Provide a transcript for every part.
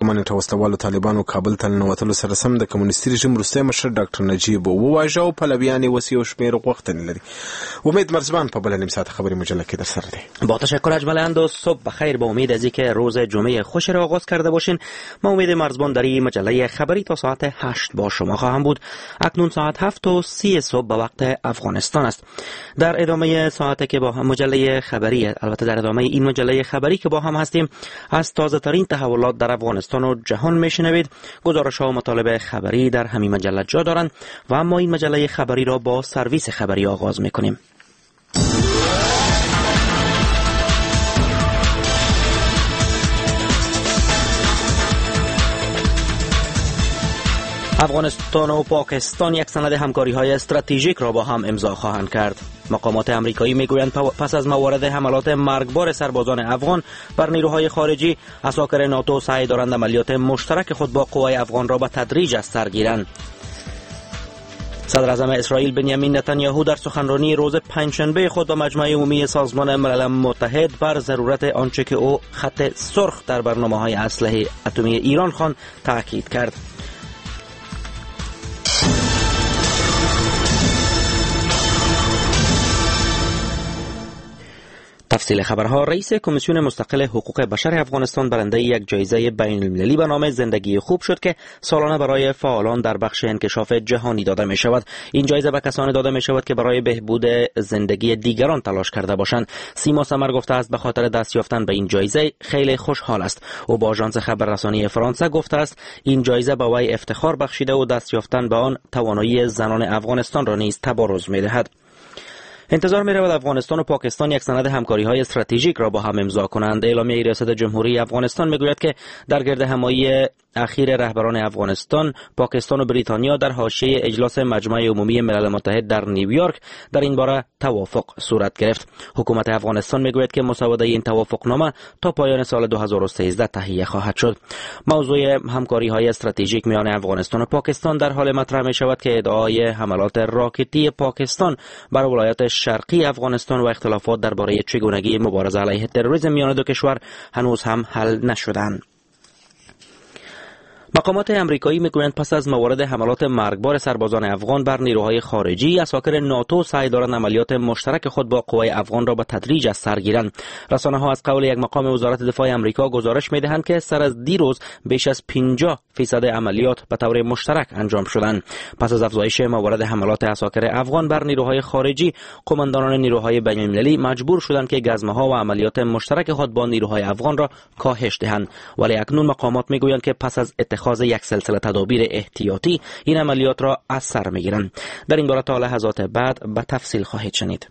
حاکمان توسطوالو طالبانو کابل ته ننوتلو سره سم د کمونیستي رژیم وروستی مشر ډاکټر نجیب وواژه او پلویان یې اوس یو شمېر غوښتنې لري. امید مرزبان په بله نیم ساعت خبری مجله کې در سره دی. با تشکر اجمالا و صبح بخیر. با امید از اینکه روز جمعه خوش را آغاز کرده باشین. ما امید مرزبان در این مجله خبری تا ساعت 8 با شما خواهم بود. اکنون ساعت 7:30 صبح به وقت افغانستان است. در ادامه ساعتی که با هم مجله خبری، البته در ادامه این مجله خبری که با هم هستیم، از تازه ترین تحولات در افغانستان و جهان میشنوید. گزارش ها و مطالب خبری در همین مجله جا دارند و اما این مجله خبری را با سرویس خبری آغاز میکنیم. افغانستان و پاکستان یک سند همکاری‌های استراتژیک را با هم امضا خواهند کرد. مقامات آمریکایی میگویند پس از موارد حملات مرگبار سربازان افغان بر نیروهای خارجی، عساکر ناتو سعی دارند عملیات مشترک خود با قوای افغان را به تدریج از سر گیرند. صدر اعظم اسرائیل بنیامین نتانیاهو در سخنرانی روز پنجشنبه خود به مجمع عمومی سازمان ملل متحد بر ضرورت آنچه که او خط سرخ در برنامه‌های اسلحه اتمی ایران خواند تاکید کرد. تفصیل خبرها. رئیس کمیسیون مستقل حقوق بشر افغانستان برنده یک جایزه بین المللی به نام زندگی خوب شد که سالانه برای فعالان در بخش انکشاف جهانی داده می شود. این جایزه به کسانی داده می شود که برای بهبود زندگی دیگران تلاش کرده باشند. سیما سمر گفته است به خاطر دست یافتن به این جایزه خیلی خوشحال است. او با آژانس خبررسانی فرانسه گفته است این جایزه به وی افتخار بخشیده و دست یافتن به آن توانایی زنان افغانستان را نیز تبارز می دهد. انتظار می رود افغانستان و پاکستان یک سند همکاری‌های استراتژیک را با هم امضا کنند. اعلامیه ریاست جمهوری افغانستان میگوید که در گرد همایی اخیر رهبران افغانستان، پاکستان و بریتانیا در حاشیه اجلاس مجمع عمومی ملل متحد در نیویورک در این باره توافق صورت گرفت. حکومت افغانستان میگوید که مسوده این توافقنامه تا پایان سال 2013 تهیه خواهد شد. موضوع همکاری‌های استراتژیک میان افغانستان و پاکستان در حال مطرح می شود که ادعای حملات راکتی پاکستان بر ولایات شرقی افغانستان و اختلافات درباره چگونگی مبارزه علیه تروریسم میان دو کشور هنوز هم حل نشدند. مقامات آمریکایی میگویند پس از موارد حملات مرگبار سربازان افغان بر نیروهای خارجی، عساکر ناتو سعی دارند عملیات مشترک خود با قوای افغان را به تدریج از سر گیرند. رسانه‌ها از قول یک مقام وزارت دفاع آمریکا گزارش می‌دهند که سر از دیروز بیش از 50% عملیات به طور مشترک انجام شدند. پس از افزایش موارد حملات عساکر افغان بر نیروهای خارجی، قماندانان نیروهای بین‌المللی مجبور شدند که گزمه‌ها و عملیات مشترک خود با نیروهای افغان را کاهش دهند. ولی اکنون مقامات میگویند که پس از اتخاذ یک سلسله تدابیر احتیاطی این عملیات را از سر میگیرند. در این باره تا لحظات بعد به تفصیل خواهید شنید.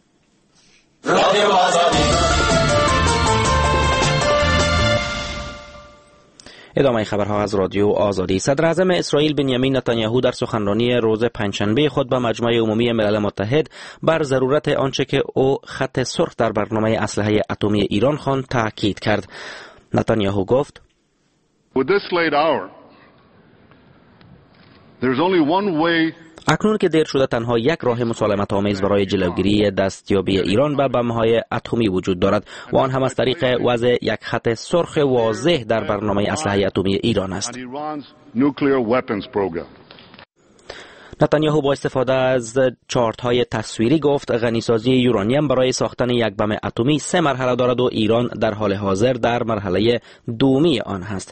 ادامه خبرها از رادیو آزادی. صدر اعظم اسرائیل بنیامین نتانیاهو در سخنرانی روز پنجشنبه خود به مجمع عمومی ملل متحد بر ضرورت آنچه که او خط سرخ در برنامه اسلحه اتمی ایران خواند تاکید کرد. نتانیاهو گفت: اکنون که دیر شده تنها یک راه مسالمت آمیز برای جلوگیری دستیابی ایران به بمب‌های اتمی وجود دارد و آن هم از طریق وضع یک خط سرخ واضح در برنامه اسلحه اتمی ایران است. نتانیاهو با استفاده از چارت‌های تصویری گفت غنیسازی یورانیم برای ساختن یک بم اتمی 3 مرحله دارد و ایران در حال حاضر در مرحله دومی آن است.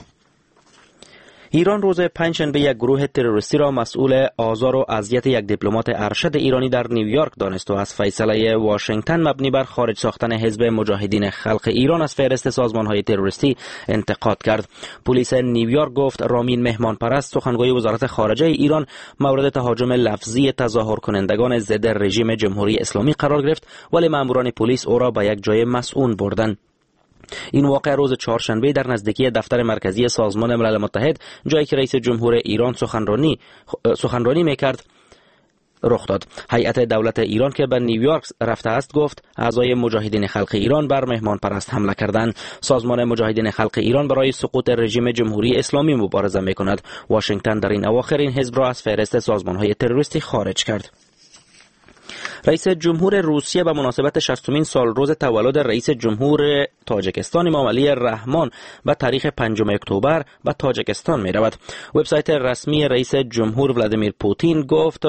ایران روز پنجشنبه یک گروه تروریستی را مسئول آزار و اذیت یک دیپلمات ارشد ایرانی در نیویورک دانست و از فیصله واشنگتن مبنی بر خارج ساختن حزب مجاهدین خلق ایران از فهرست سازمان‌های تروریستی انتقاد کرد. پلیس نیویورک گفت رامین مهمانپرست سخنگوی وزارت خارجه ایران مورد تهاجم لفظی تظاهر کنندگان ضد رژیم جمهوری اسلامی قرار گرفت، ولی ماموران پلیس او را به یک جای مسئول بردند. این واقعه روز چهارشنبه در نزدیکی دفتر مرکزی سازمان ملل متحد، جایی که رئیس جمهور ایران سخنرانی میکرد، رخ داد. هیئت دولت ایران که به نیویورک رفته است گفت اعضای مجاهدین خلق ایران بر مهمان پرست حمله کردند. سازمان مجاهدین خلق ایران برای سقوط رژیم جمهوری اسلامی مبارزه میکند. واشنگتن در این اواخر این حزب را از فهرست سازمان‌های تروریستی خارج کرد. رئیس جمهور روسیه به مناسبت 60مین سالروز تولد رئیس جمهور تاجیکستان امام علی رحمان به تاریخ 5 اکتبر به تاجیکستان می رود. وبسایت رسمی رئیس جمهور ولادیمیر پوتین گفت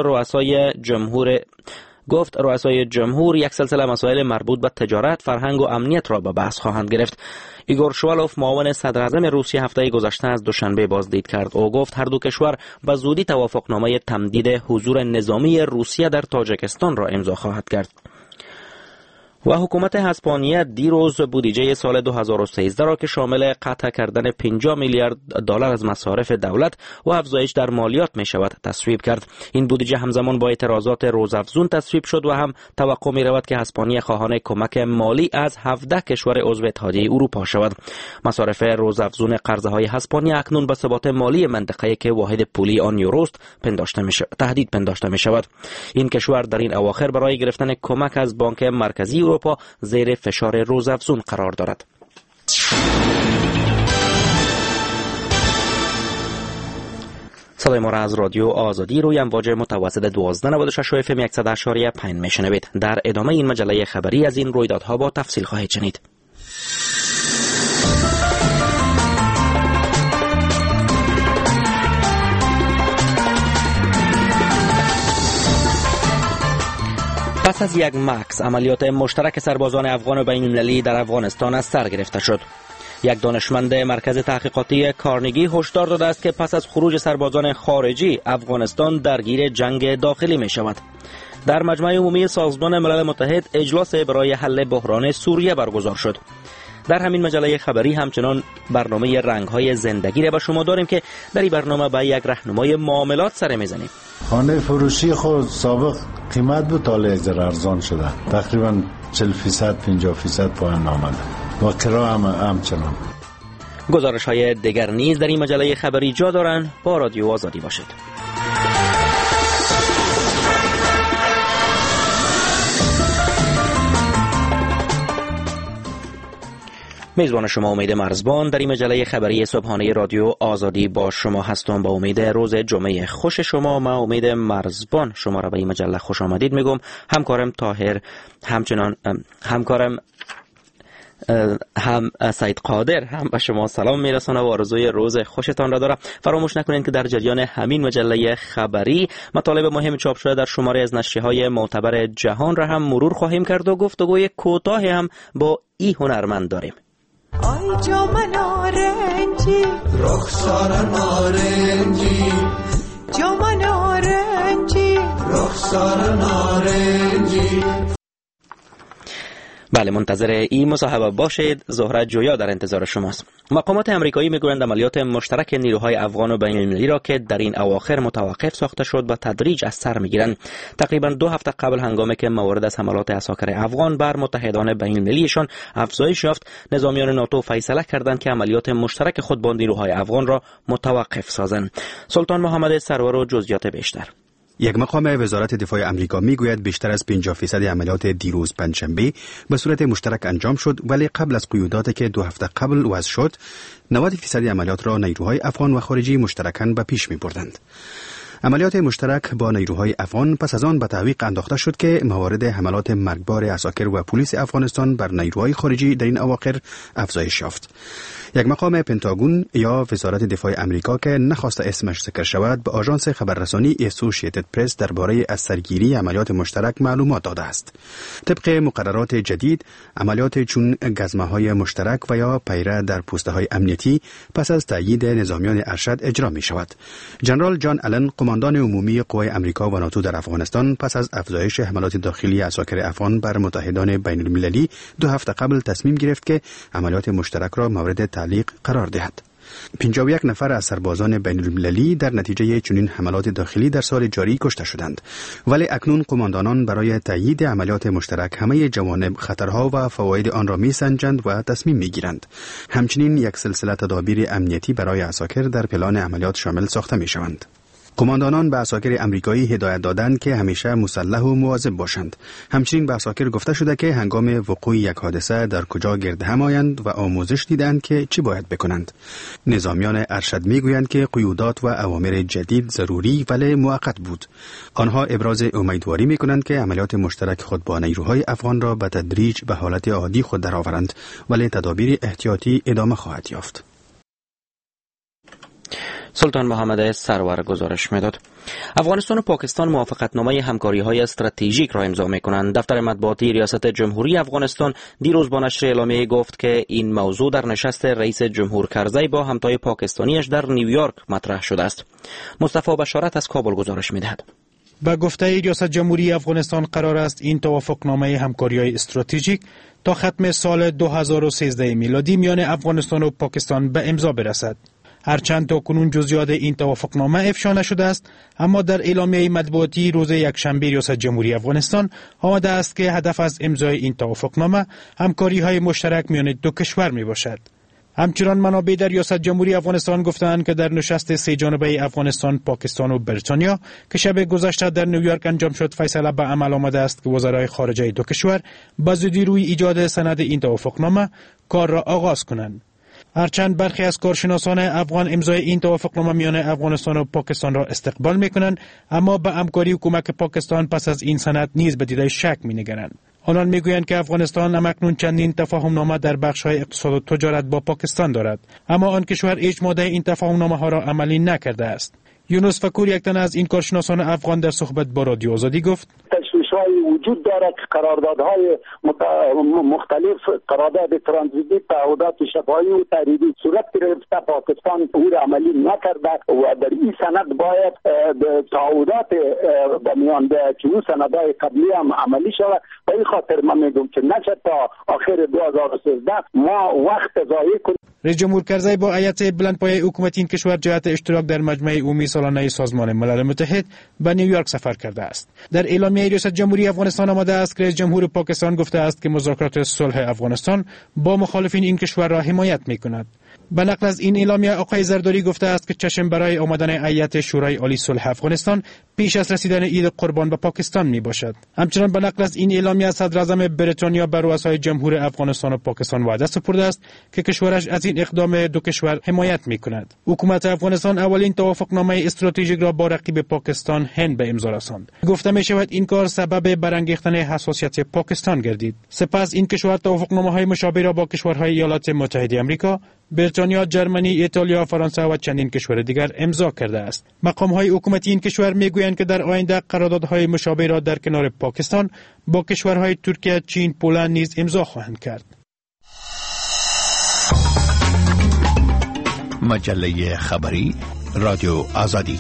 رؤسای جمهور یک سلسله مسائل مربوط به تجارت، فرهنگ و امنیت را به بحث خواهند گرفت. ایگور شوالوف معاون صدر اعظم روسیه هفته گذشته از دوشنبه بازدید کرد. او گفت هر دو کشور به زودی توافقنامه تمدید حضور نظامی روسیه در تاجیکستان را امضا خواهد کرد. و حکومت اسپانیا دیروز بودجه سال 2013 را که شامل قطع کردن 50 میلیارد دلار از مصارف دولت و افزایش در مالیات می شود تصویب کرد. این بودجه همزمان با اعتراضات روزافزون تصویب شد و هم توقع می رود که اسپانیا خواهان کمک مالی از 17 کشور عضو اتحادیه اروپا شود. مصارف روزافزون قرضه های اسپانیا اکنون به ثبات مالی منطقه‌ای که واحد پولی آن یوروست تهدید پنداشته می شود. این کشور در این اواخر برای گرفتن کمک از بانک مرکزی اروپا زیر فشار روزافزون قرار دارد. صدای ما را از رادیو آزادی روی امواج متوسط 1296 FM 100.5 میشنوید. در ادامه این مجله خبری از این رویدادها با تفصیل خواهید شنید. پس از یک مکث عملیات مشترک سربازان افغان و بین‌المللی در افغانستان از سر گرفته شد. یک دانشمند مرکز تحقیقاتی کارنگی هشدار داده است که پس از خروج سربازان خارجی افغانستان درگیر جنگ داخلی می شود. در مجمع عمومی سازمان ملل متحد اجلاس برای حل بحران سوریه برگزار شد. در همین مجله خبری همچنان برنامه رنگ‌های زندگی را به شما داریم که در این برنامه با یک راهنمای معاملات سر می‌زنیم. خانه فروشی خود سابق قیمت بود، حالا یک ذره ارزان شده، تقریبا 40% 50% پایین آمده و کرا هم همچنان. گزارش‌های دیگر نیز در این مجله خبری جا دارند. با رادیو آزادی باشید. میزبان شما امید مرزبان در این مجله خبری صبحانه رادیو آزادی با شما هستم. با امید روز جمعه خوش شما. من امید مرزبان شما را به این مجله خوش آمدید میگم. همکارم طاهر، همچنان همکارم هم سید قادر هم به شما سلام میرسانه و آرزوی روز خوشتان را دارم. فراموش نکنید که در جریان همین مجله خبری مطالب مهم چاپ شده در شماره از نشریه‌های معتبر جهان را هم مرور خواهیم کرد و گفتگوی کوتاه هم با این هنرمند داریم. آی جام نارنجی رخسار نارنجی، جام نارنجی رخسار نارنجی. بله، منتظر این مصاحبه باشید. زهره جویا در انتظار شماست. مقامات آمریکایی میگویند عملیات مشترک نیروهای افغان و بین‌المللی را که در این اواخر متوقف ساخته شد با تدریج از سر میگیرند. تقریبا 2 هفته قبل هنگامی که موارد از حملات عساکر افغان بر متحدان بین‌المللیشان افزایش یافت، نظامیان ناتو فیصله کردند که عملیات مشترک خود با نیروهای افغان را متوقف سازند. سلطان محمد سرور و جزئیات بیشتر. یک مقام وزارت دفاع آمریکا میگوید بیشتر از 50% عملیات دیروز پنجشنبه به صورت مشترک انجام شد، ولی قبل از قیوداتی که 2 هفته قبل وضع شد 90% عملیات را نیروهای افغان و خارجی مشترکاً به پیش می‌بردند. عملیات مشترک با نیروهای افغان پس از آن به تعویق انداخته شد که موارد حملات مرگبار عساکر و پلیس افغانستان بر نیروهای خارجی در این اواخر افزایش یافت. یک مقام پنتاگون یا وزارت دفاع آمریکا که نخواست اسمش ذکر شود به آژانس خبررسانی اسوسییتد پرس درباره از سرگیری عملیات مشترک معلومات داده است. طبق مقررات جدید، عملیات چون گزمه‌های مشترک و یا پیره در پوسته‌های امنیتی پس از تأیید نظامیان ارشد اجرا می شود. جنرال جان آلن، قماندان عمومی قوای آمریکا و ناتو در افغانستان، پس از افزایش حملات داخلی عساکر افغان بر متحدان بین‌المللی 2 هفته قبل تصمیم گرفت که عملیات مشترک را مورد تعلیق قرار دهد. 51 نفر از سربازان بین‌المللی در نتیجه چنین حملات داخلی در سال جاری کشته شدند، ولی اکنون قماندانان برای تأیید عملیات مشترک همه جوانب خطرها و فواید آن را می‌سنجند و تصمیم می‌گیرند. همچنین یک سلسله تدابیر امنیتی برای عساکر در پلان عملیات شامل ساخته می‌شوند. کماندانان به عساکر امریکایی هدایت دادند که همیشه مسلح و مواظب باشند. همچنین به عساکر گفته شده که هنگام وقوع یک حادثه در کجا گرد هم آیند و آموزش دیدند که چی باید بکنند. نظامیان ارشد میگویند که قیودات و اوامر جدید ضروری ولی موقت بود. آنها ابراز امیدواری میکنند که عملیات مشترک خود با نیروهای افغان را به تدریج به حالت عادی خود درآورند، ولی تدابیر احتیاطی ادامه خواهد یافت. سلطان محمد سرور گزارش میداد. افغانستان و پاکستان موافقتنامه همکاری‌های استراتژیک را امضا می‌کنند. دفتر مطبوعاتی ریاست جمهوری افغانستان دیروز با نشر اعلامیه گفت که این موضوع در نشست رئیس جمهور کرزی با همتای پاکستانیش در نیویورک مطرح شده است. مصطفی بشارت از کابل گزارش می‌دهد. با گفته ریاست جمهوری افغانستان قرار است این توافقنامه همکاری‌های استراتژیک تا ختم سال 2013 میلادی میان افغانستان و پاکستان به امضا برسد. هرچند تا کنون جزئیات این توافقنامه افشا نشده است، اما در اعلامیه مطبوعاتی روز یکشنبه ریاست جمهوری افغانستان آمده است که هدف از امضای این توافقنامه همکاری‌های مشترک میان دو کشور میباشد. همچنان منابع در ریاست جمهوری افغانستان گفتند که در نشست سه جانبه افغانستان، پاکستان و بریتانیا که شب گذشته در نیویورک انجام شد، فیصله به عمل آمده است که وزرای خارجه دو کشور به زودی روی ایجاد سند این توافقنامه کار را آغاز کنند. هرچند برخی از کارشناسان افغان امضای این توافقنامه میان افغانستان و پاکستان را استقبال میکنند، اما به همکاری و کمک پاکستان پس از این سند نیز به دیده شک مینگرند. آنان میگویند که افغانستان همکنون چندین تفاهمنامه در بخش‌های اقتصاد و تجارت با پاکستان دارد، اما آن کشور هیچ ماده این تفاهمنامه ها را عملی نکرده است. یونس فکور، یک تن از این کارشناسان افغان، در صحبت با رادیو آزادی گفت: تشویش‌های وجود دارد که قراردادهای مختلف، قرارداد ترانزیتی، تعهدات شفاهی و تحریری صورت گرفته، پاکستان او را عملی نکرده و در این سند باید تعهدات به میان که اون سندهای قبلی هم عملی شود. به این خاطر من میگم که نشه تا آخر 2013 ما وقت ضایع کنیم. رئیس جمهور کرزی با هیئت بلندپایه حکومتی این کشور جهت اشتراک در مجمع عمومی سالانه سازمان ملل متحد به نیویورک سفر کرده است. در اعلامیه ریاست جمهوری افغانستان آمده است که رئیس جمهور پاکستان گفته است که مذاکرات صلح افغانستان با مخالفین این کشور را حمایت می‌کند. به نقل از این اعلامیه آقای زرداری گفته است که چشم برای آمدن هیئت شورای عالی صلح افغانستان پیش از رسیدن عید قربان به پاکستان می باشد. همچنان به نقل از این اعلامیه صدر اعظم بریتانیا بر رؤسای جمهور افغانستان و پاکستان وعده سپرده است که کشورش از این اقدام دو کشور حمایت می کند. حکومت افغانستان اولین توافقنامه استراتژیک را با رقیب پاکستان هند به امضا رساند. گفته می شود این کار سبب برانگیختن حساسیت پاکستان گردید. سپس این کشور توافقنامه‌های مشابه را با کشورهای ایالات متحده آمریکا، بریتانیا، جرمنی، ایتالیا، فرانسه و چندین کشور دیگر امضا کرده است. مقام‌های حکومتی این کشور میگویند که در آینده قراردادهای مشابه را در کنار پاکستان با کشورهای ترکیه، چین، پولند نیز امضا خواهند کرد. مجله خبری رادیو آزادی.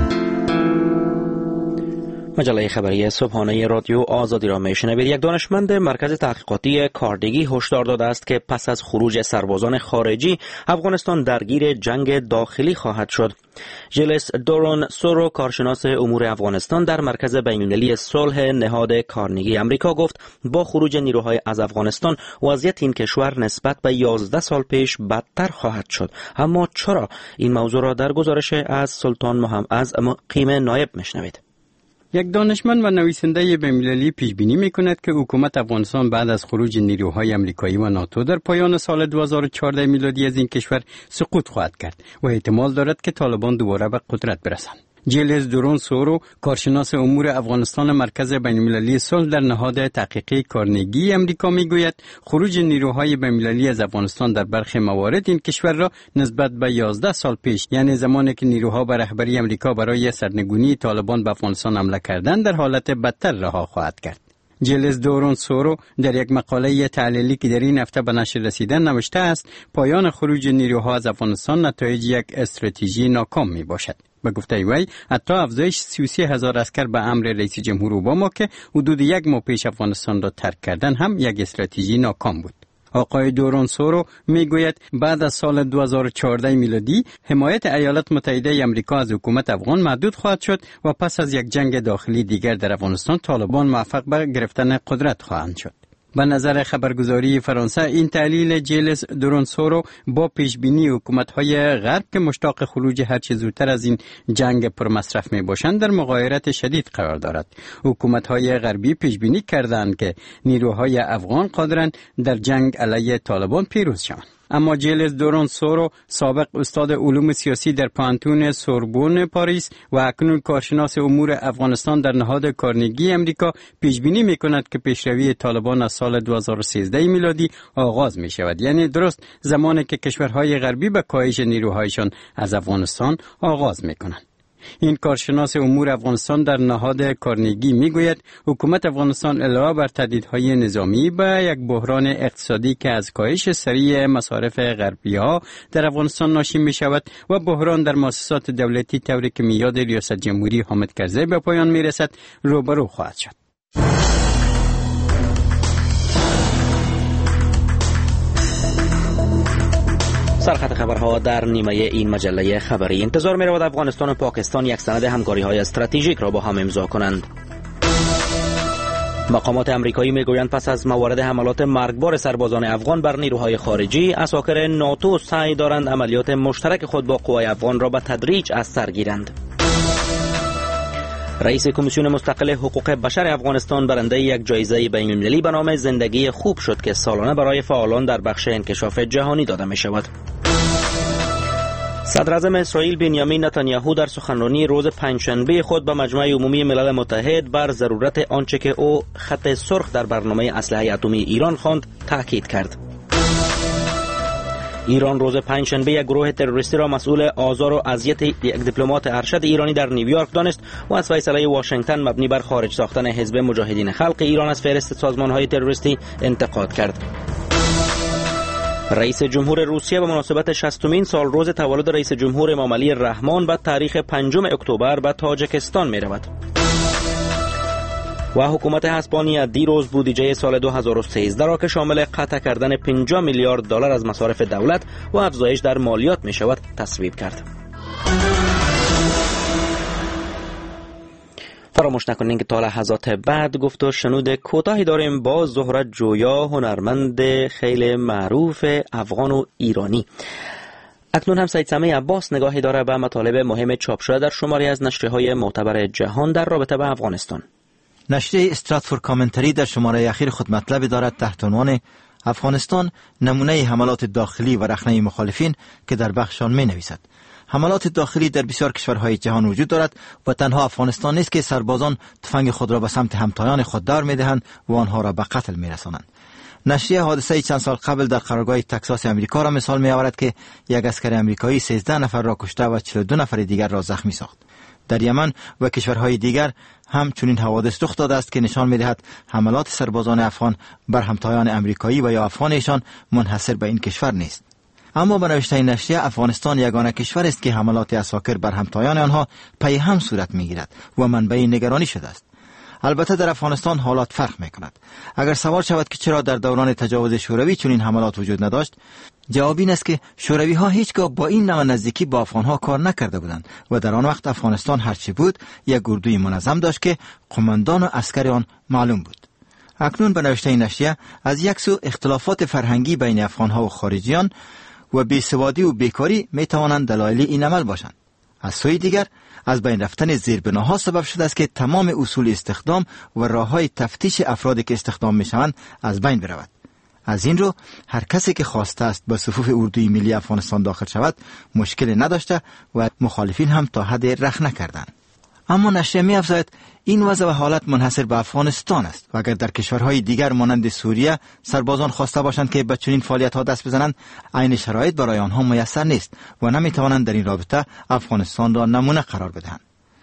مجله خبری صبحانه رادیو آزادی را میشنوید. یک دانشمند مرکز تحقیقاتی کاردگی هشدار داده است که پس از خروج سربازان خارجی افغانستان درگیر جنگ داخلی خواهد شد. جلس دورون سورو، کارشناس امور افغانستان در مرکز بین‌المللی صلح نهاد کارنگی امریکا، گفت با خروج نیروهای از افغانستان وضعیت این کشور نسبت به 11 سال پیش بدتر خواهد شد. اما چرا؟ این موضوع را در گزارش از سلطان محمد از مقیم نایب میشنوید. یک دانشمند و نویسنده بین‌المللی پیش بینی می‌کند که حکومت افغانستان بعد از خروج نیروهای آمریکایی و ناتو در پایان سال 2014 میلادی از این کشور سقوط خواهد کرد و احتمال دارد که طالبان دوباره به قدرت برسند. جیلز دورون سورو، کارشناس امور افغانستان مرکز بین‌المللی صلح در نهاد تحقیقی کارنگی امریکا میگوید خروج نیروهای بین‌المللی از افغانستان در برخی موارد این کشور را نسبت به 11 سال پیش، یعنی زمانی که نیروها به رهبری امریکا برای سرنگونی طالبان به افغانستان حمله کردند، در حالت بدتر رها خواهد کرد. جلس دورون سورو در یک مقاله تحلیلی که در این هفته به نشر رسیده نوشته است پایان خروج نیروها از افغانستان نتایج یک استراتژی ناکام می باشد. به گفته وی حتی افزایش 33,000 عسکر به امر رئیس جمهور اوباما که حدود یک ماه پیش افغانستان را ترک کردن هم یک استراتژی ناکام بود. آقای دورون سورو میگوید بعد از سال 2014 میلادی حمایت ایالات متحده آمریکا از حکومت افغان محدود خواهد شد و پس از یک جنگ داخلی دیگر در افغانستان طالبان موفق به گرفتن قدرت خواهند شد. به نظر خبرگزاری فرانسه این تحلیل جیلس دورونسورو با پیشبینی حکومت‌های غرب که مشتاق خروج هرچه زودتر از این جنگ پرمصرف میباشند در مغایرت شدید قرار دارد. حکومت‌های غربی پیشبینی کردند که نیروهای افغان قادرند در جنگ علیه طالبان پیروز شوند. اما جیلس دورونسورو سابق استاد علوم سیاسی در پانتون سوربون پاریس و اکنون کارشناس امور افغانستان در نهاد کارنگی امریکا پیشبینی می‌کند که پیشروی طالبان از سال 2013 میلادی آغاز می‌شود، یعنی درست زمانی که کشورهای غربی به کاهش نیروهایشان از افغانستان آغاز می‌کنند. این کارشناس امور افغانستان در نهاد کارنگی میگوید حکومت افغانستان علاوه بر تهدیدهای نظامی به یک بحران اقتصادی که از کاهش سریع مصارف غربی‌ها در افغانستان ناشی می شود و بحران در مؤسسات دولتی طوری که میاد ریاست جمهوری حامد کرزی به پایان می رسد روبرو خواهد شد. سرخط خبرها در نیمه این مجله خبری. انتظار می رود افغانستان و پاکستان یک سند همکاری های استراتژیک را با هم امضا کنند. مقامات امریکایی می گویند پس از موارد حملات مرگبار سربازان افغان بر نیروهای خارجی، عساکر ناتو سعی دارند عملیات مشترک خود با قوای افغان را به تدریج از سر گیرند. رئیس کمیسیون مستقل حقوق بشر افغانستان برنده یک جایزه بین‌المللی به نام زندگی خوب شد که سالانه برای فعالان در بخش انکشاف جهانی داده می شود. صدر اعظم اسرائیل بنیامین نتانیاهو در سخنرانی روز پنجشنبه خود به مجمع عمومی ملل متحد بر ضرورت آنچه که او خط سرخ در برنامه اسلحه اتمی ایران خواند تاکید کرد. ایران روز پنجشنبه یک گروه تروریستی را مسئول آزار و اذیت یک دیپلمات ارشد ایرانی در نیویورک دانست و از فیصله واشنگتن مبنی بر خارج ساختن حزب مجاهدین خلق ایران از فهرست سازمان‌های تروریستی انتقاد کرد. رئیس جمهور روسیه به مناسبت 60مین سال روز تولد رئیس جمهور امام علی الرحمن به تاریخ 5 اکتبر به تاجیکستان می رود. و حکومت اسپانیا دیروز بودجه سال 2013 را که شامل قطع کردن 50 میلیارد دلار از مصارف دولت و افزایش در مالیات می شود تصویب کرد. فراموش نکنین که تا لحظات بعد گفت و شنود کوتاهی داریم با زهره جویا، هنرمند خیلی معروف افغان و ایرانی. اکنون هم سید سمیع عباس نگاهی داره به مطالب مهم چاپ شده در شماری از نشریه‌های معتبر جهان در رابطه با افغانستان. نشریه استراتفورد کامنتری در شماره اخیر خود مطلبی دارد تحت عنوان افغانستان نمونه حملات داخلی و رخنه مخالفین که در بخشان می نویسد. حملات داخلی در بسیار کشورهای جهان وجود دارد و تنها افغانستان نیست که سربازان تفنگ خود را به سمت همتایان خود دار می دهند و آنها را به قتل می رسانند. نشریه حادثه چند سال قبل در قرارگاه تگزاس امریکا را مثال می آورد که یک عسکر امریکایی 13 نفر را کشته و 42 نفر دیگر را زخمی ساخت. در یمن و کشورهای دیگر هم چنین حوادث رخ داده است که نشان می‌دهد حملات سربازان افغان بر همتایان امریکایی و یا افغانشان منحصر به این کشور نیست. اما به نوشته نشریه افغانستان یگانه کشور است که حملات عساکر بر همتایان آنها پی هم صورت می‌گیرد و منبع نگرانی شده است. البته در افغانستان حالات فرق می‌کند. اگر سوال شود که چرا در دوران تجاوز شوروی چنین حملات وجود نداشت، جواب این است که شوروی‌ها هیچگاه با این نوع نزدیکی با افغان‌ها کار نکرده بودند و در آن وقت افغانستان هرچی بود یک اردوی منظم داشت که قماندان و عسکر آن معلوم بود. اکنون به نوشته نشریه از یک سو اختلافات فرهنگی بین افغان‌ها و خارجیان و بیسوادی و بیکاری می‌توانند دلایل این عمل باشند. از سوی دیگر از بین رفتن زیربناها سبب شده است که تمام اصول استخدام و راه‌های تفتیش افرادی که استخدام می‌شوند از بین برود. از این رو هر کسی که خواسته است به صفوف اردوی ملی افغانستان داخل شود مشکل نداشته و مخالفین هم تا حد رخ نکردند. اما نشریه می‌افزاید این وضع و حالت منحصر به افغانستان است و اگر در کشورهای دیگر مانند سوریه سربازان خواسته باشند که به چنین فعالیت‌ها دست بزنند، عین شرایط برای آنها میسر نیست و نمی‌توانند در این رابطه افغانستان را نمونه قرار بدهند.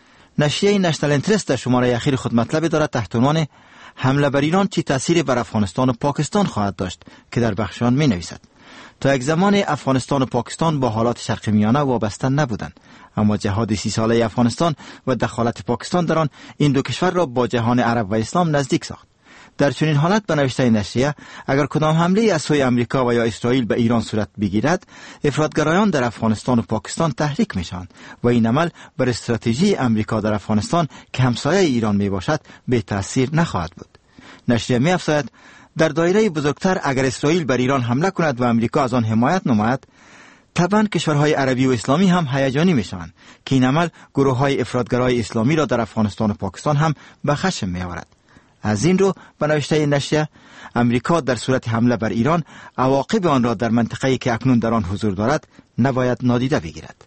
نشریه نشنال اینترست در شماره اخیر خود مطلبی دارد تحت عنوان حمله بر ایران چه تأثیری بر افغانستان و پاکستان خواهد داشت که در بخشان می نویسد. تا یک زمان افغانستان و پاکستان با حالات شرق میانه وابسته نبودند، اما جهاد 30 ساله افغانستان و دخالت پاکستان در آن این دو کشور را با جهان عرب و اسلام نزدیک ساخت. در چنین حالت به نوشته نشریه اگر کدام حمله از سوی امریکا و یا اسرائیل به ایران صورت بگیرد، افراطگرایان در افغانستان و پاکستان تحریک میشوند و این عمل بر استراتژی امریکا در افغانستان که همسایه ایران می باشد به تأثیر نخواهد بود. نشریه می افزاید در دایره بزرگتر اگر اسرائیل بر ایران حمله کند و امریکا از آن حمایت نماید، طبعا کشورهای عربی و اسلامی هم هیجانی میشوند که این عمل گروه‌های افراطگرای اسلامی را در افغانستان و پاکستان هم به خشم می‌آورد. از این رو به نوشته نشریه، امریکا در صورت حمله بر ایران عواقب آن را در منطقه‌ای که اکنون در آن حضور دارد نباید نادیده بگیرد.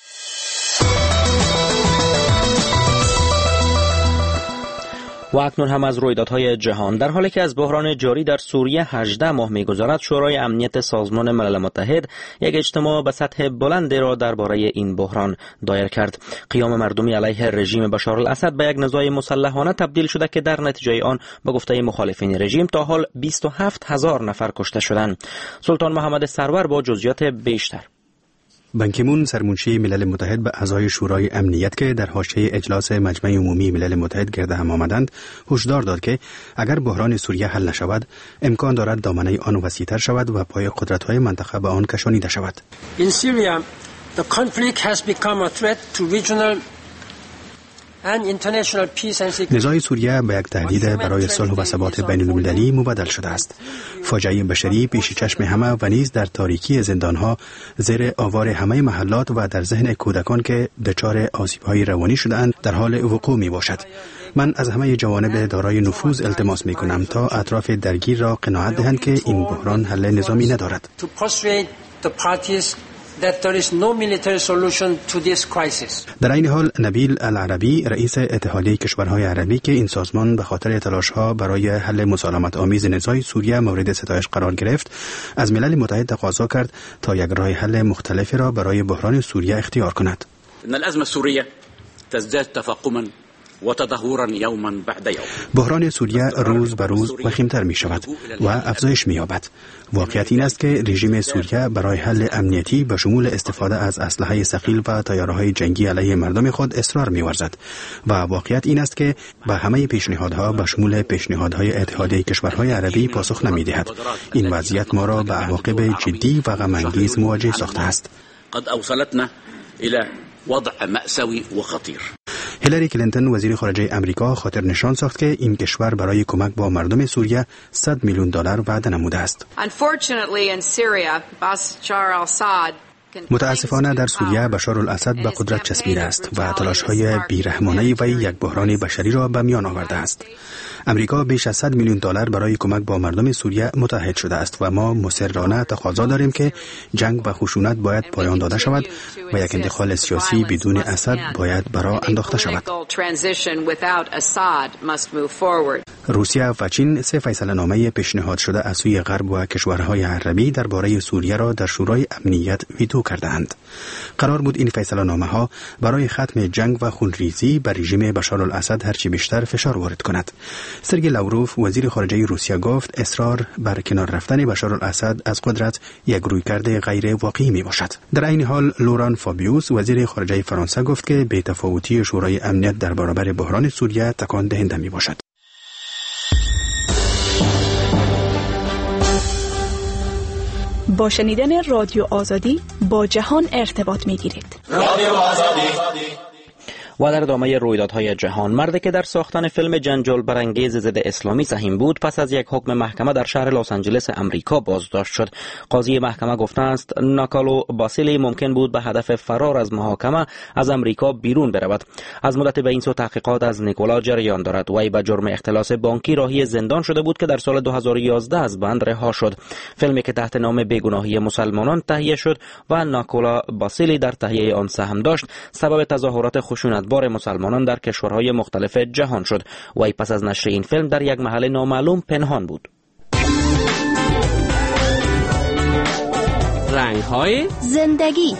و اکنون هم از رویدادهای جهان. در حالی که از بحران جاری در سوریه 18 ماه می‌گذرد، شورای امنیت سازمان ملل متحد یک اجتماع به سطح بلندی را درباره این بحران دایر کرد. قیام مردمی علیه رژیم بشار الاسد به یک نزاع مسلحانه تبدیل شده که در نتیجه آن به گفته مخالفین رژیم تا حال 27,000 نفر کشته شدند. سلطان محمد سرور با جزئیات بیشتر. بان کی مون سرمنشی ملل متحد به اعضای شورای امنیت که در حاشیه اجلاس مجمع عمومی ملل متحد گرد هم آمدند هشدار داد که اگر بحران سوریه حل نشود امکان دارد دامنه آن وسیع‌تر شود و پای قدرت‌های منطقه به آن کشانیده شود. In Syria, the conflict has become a threat to regional نزاع سوریه به یک تهدید برای صلح و ثبات بین المللی مبدل شده است. فاجعه بشری پیش چشم همه و نیز در تاریکی زندانها زیر آوار همه محلات و در ذهن کودکان که دچار آسیب‌های روانی شده‌اند در حال وقوع می باشد. من از همه جوانب دارای نفوذ التماس می کنم تا اطراف درگیر را قناعت دهند که این بحران حل نظامی ندارد. that there is no military solution to this crisis. در این حال نبیل العربی رئیس اتحادیه کشورهای عربی که این سازمان به خاطر تلاش‌ها برای حل مسالمت آمیز نزاع سوریه مورد ستایش قرار گرفت، از ملل متحد تقاضا کرد تا یک راه حل مختلفی را برای بحران سوریه اختیار کند. ان الازمه السوريه تزداد تفاقما وتدهورا یوما بعد یوم. بحران سوریه روز به روز وخیم‌تر می شود و افزایش می یابد. واقعیت این است که رژیم سوریه برای حل امنیتی به شمول استفاده از اسلحه ثقیل و طیاره‌های جنگی علیه مردم خود اصرار می ورزد و واقعیت این است که به همه پیشنهادها به شمول پیشنهادهای اتحادیه کشورهای عربی پاسخ نمی دهد. این وضعیت ما را به عواقب جدی و غم‌انگیز مواجه ساخته است. قد اوصلتنا الى وضع مأساوی و خطیر. هیلاری کلینتون وزیر خارجه امریکا خاطر نشان ساخت که این کشور برای کمک با مردم سوریه $100 میلیون وعده نموده است. متاسفانه در سوریه بشار الاسد به قدرت چسبیده است و تلاش‌های بیرحمانه وی یک بحران بشری را به میان آورده است. امریکا بیش از $100 میلیون برای کمک با مردم سوریه متحد شده است و ما مصرانه تقاضا داریم که جنگ و خشونت باید پایان داده شود و یک انتقال سیاسی بدون اسد باید برا انداخته شود. روسیه و چین سه فیصله‌نامه پیشنهاد شده از سوی غرب و کشورهای عربی درباره سوریه را در شورای امنیت ویتو کردند. قرار بود این فیصله‌نامه‌ها برای ختم جنگ و خونریزی بر رژیم بشار الاسد هرچی بیشتر فشار وارد کند. سرگئی لاوروف وزیر خارجه روسیه گفت اصرار بر کنار رفتن بشار الاسد از قدرت یک رویکرد غیر واقعی می باشد. در این حال لوران فابیوس وزیر خارجه فرانسه گفت که بی‌تفاوتی شورای امنیت در برابر بحران سوریه تکان دهنده می باشد. با شنیدن رادیو آزادی با جهان ارتباط می گیرید. رادیو آزادی. و در ادامه رویدادهای جهان، مردی که در ساختن فیلم جنجال برانگیز ضد اسلامی سهیم بود پس از یک حکم محکمه در شهر لس آنجلس امریکا بازداشت شد. قاضی محکمه گفته است ناکالو باسیلی ممکن بود به هدف فرار از محاکمه از امریکا بیرون برود. از مدت به این سو تحقیقات از نیکولا جریان دارد. وی به جرم اختلاس بانکی راهی زندان شده بود که در سال 2011 از بند رها شد. فیلمی که تحت نام بیگناهی مسلمانان تهیه شد و ناکولا باسیلی در تهیه آن سهم داشت، سبب تظاهرات خشونتبار مسلمانان در کشورهای مختلف جهان شد. وی پس از نشر این فیلم در یک محل نامعلوم پنهان بود. رنگ‌های زندگی.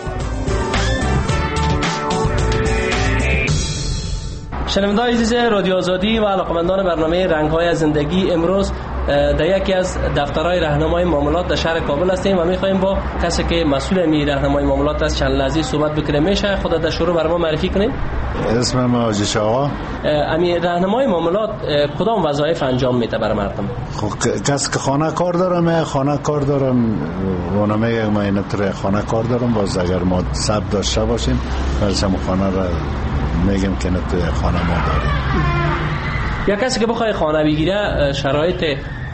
شنوندگان عزیز رادیو آزادی و علاقمندان برنامه رنگ‌های زندگی، امروز در یکی از دفترهای راهنمای معاملات در شهر کابل هستیم و می‌خوایم با کسی که مسئول می راهنمای معاملات است چند لحظه صحبت بکنیم. میشه خودت در شروع برام معرفی کنید؟ اسمم آجیش آقا. امی راهنمای معاملات کدام وظایف انجام میده برای مردم؟ خب کسی که خانه کار دارم اونا میگه ما این طور خانه کار دارم، باز اگر ما ثبت داشته باشیم برسم خانه را میگم که نه توی خانه ما داریم. یا کسی که بخواد خانه بگیره شرایط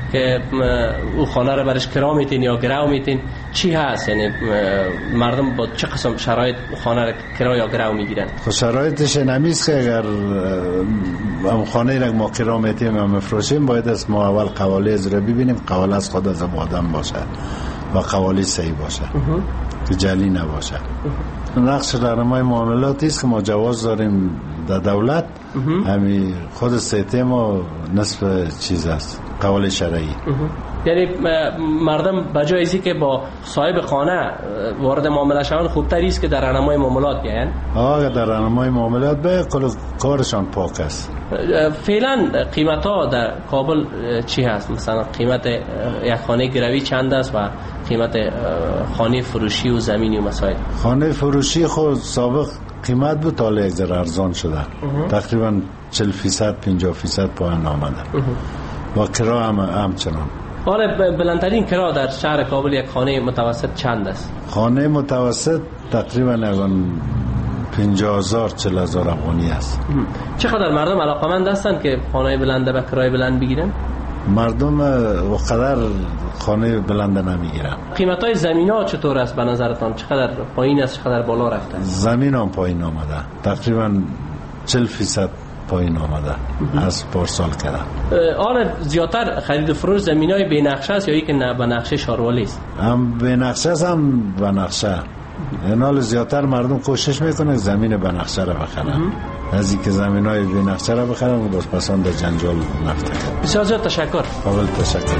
که او خانه رو برش کرا میتین یا گرو میتین؟ چی هست؟ یعنی مردم با چه قسم شرایط خانه رو کرا یا گرو میگیرن؟ خب شرایطش نمیست که اگر خانه را ما کرا میتیم یا مفروشیم باید از ما اول قواله از را ببینیم، قواله از خود از آدم باشه و قواله صحیح باشه که جعلی نباشه. نقش راهنمای معاملاتی است که ما جواز داریم در دولت، همین خود سیته ما نصف چیز است، قواله شرعی. یعنی مردم بجای ازی که با صاحب خانه وارد معامله شون خوبتر است که در راهنمای معاملات بیاین؟ آقا در راهنمای معاملات به کل کارشان پاک است. فعلا قیمت ها در کابل چی هست؟ مثلا قیمت یک خانه گروی چند است و قیمت خانه فروشی و زمینی و مسائل؟ خانه فروشی خود سابق قیمت بود، حالا یک ذره ارزان شده، تقریبا 40% 50% پایین آمده و کرا هم همچنان. حالا بلندترین کرا در شهر کابل یک خانه متوسط چند است؟ خانه متوسط تقریبا 50,000 40,000 افغانی است. چقدر مردم علاقمند هستند که خانه بلنده به کرای بلند بگیرن؟ مردم وقدر خانه بلند نمیگیرن. قیمت های زمین ها چطور است به نظرتان؟ چقدر پایین است، چقدر بالا رفته؟ زمین هم پایین آمده، تقریبا 40% پایین آمده از پارسال کردن. آن زیادتر خرید و فروش زمین های بی نقشه است یا ای که به نقشه شاروالی است؟ هم بی نقشه است هم به نقشه. اینال زیادتر مردم کوشش میکنه زمین به نقشه را بخرن، از اینکه زمین های بی نقشه را بخرن و باز پسند جنجال نفته کرد. بسیار زیاد تشکر. قابل تشکر.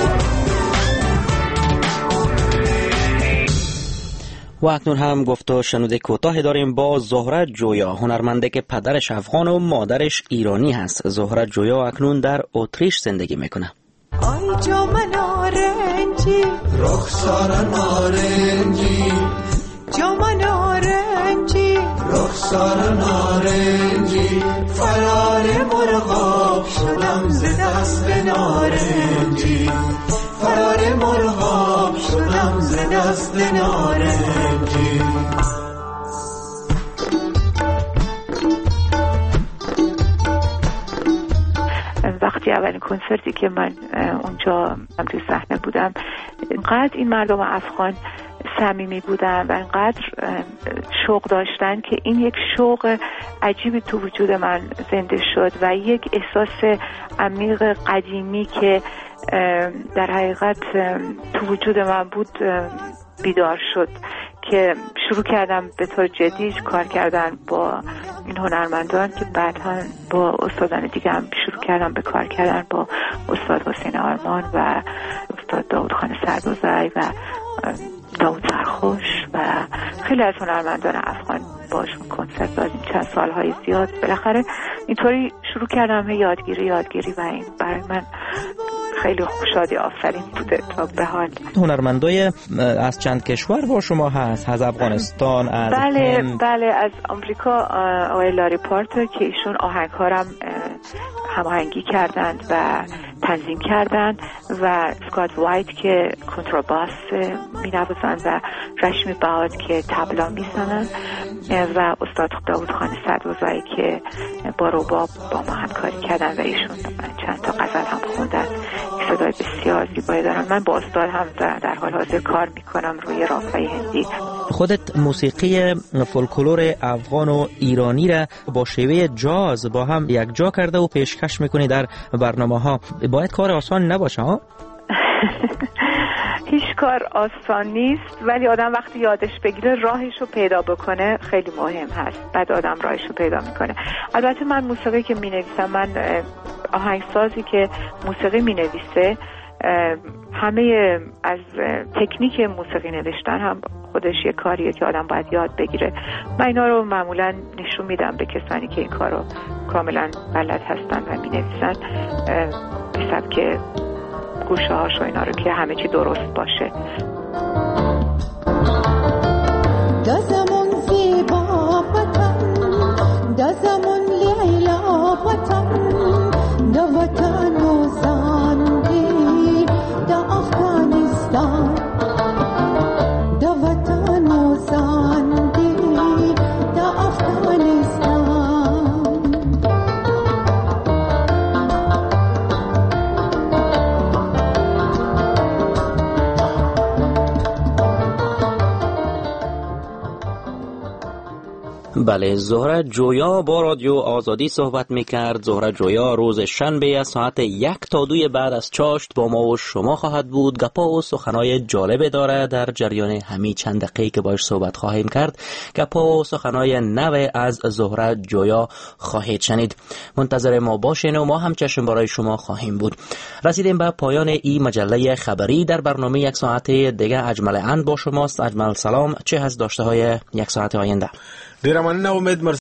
و اکنون هم گفت و شنوده کوتاه داریم با زهره جویا، هنرمنده که پدرش افغان و مادرش ایرانی هست. زهره جویا اکنون در اتریش زندگی میکنه. آی جام نارنجی رخسار نارنجی، جام نارنجی رخسار نارنجی، فرار مرغاب شدم ز دست نارنجی، فرار مرغاب شدم ز دست نارنجی. وقتی اولین کنسرتی که من اونجا روی صحنه بودم، اینقدر این مردم افغان صمیمی بودن و اینقدر شوق داشتن که این یک شوق عجیبی تو وجود من زنده شد و یک احساس عمیق قدیمی که در حقیقت تو وجود من بود بیدار شد که شروع کردم به طور جدی کار کردن با این هنرمندان که بعدها با استادان دیگه هم شروع کردم به کار کردن، با استاد حسین آرمان و استاد داود خان سردوزی و داود سرخوش و خیلی از هنرمندان افغان باشون کنسرت دادیم چند سالهای زیاد. بالاخره اینطوری شروع کردم یادگیری و این برای من خیلی شادی آفرین بوده تا به حال. هنرمندای از چند کشور با شما هست؟ از افغانستان، از بله از آمریکا آقای لاری پارتر که ایشون آهنگ‌هارم هماهنگی کردند و تنظیم کردند و اسکات وایت که کنترباس می‌نوازند و رشمی بهاد که تبلا می‌زنند و استاد داود خان سردوزی که با رباب با ما همکاری کردن و ایشون چند تا غزل هم خوندن. صدای بسیار زیبایی دارن. من با استاد هم در حال حاضر کار میکنم روی راه‌های هندی. خودت موسیقی فولکلور افغان و ایرانی را با شیوه جاز با هم یک جا کرده و پیشکش میکنی در برنامه‌ها. باید کار آسان نباشه ها؟ هیچ کار آسان نیست، ولی آدم وقتی یادش بگیره راهش رو پیدا بکنه خیلی مهم هست. بعد آدم راهش رو پیدا میکنه. البته من موسیقی که می نویسم، من آهنگسازی که موسیقی می نویسه، همه از تکنیک موسیقی نوشتن هم خودش یه کاریه که آدم باید یاد بگیره. من اینا رو معمولا نشون میدم به کسانی که این کار رو کاملا بلد هستن و می نویسن، به سبک گوشه هاش و اینا رو که همه چی درست باشه. دا زمان زیبا وطن، دا زمان لیلا وطن، دا وطن و زندگی، دا افغانستان، دا وطن و زندگی، دا افغانستان. بله، زهره جویا با رادیو آزادی صحبت میکرد. زهره جویا روز شنبه از ساعت 1 تا 2 بعد از چاشت با ما و شما خواهد بود. گپا و سخنای جالب داره در جریان همین چند دقیقه که باش صحبت خواهیم کرد. گپا و سخنای نو از زهره جویا خواهید شنید. منتظر ما باشین و ما هم چشم برای شما خواهیم بود. رسیدیم به پایان این مجله خبری. در برنامه 1 ساعت دیگه اجمل اند با شماست. اجمل سلام، چه هست داشته های 1 ساعت آینده؟ ډیره مننه. امید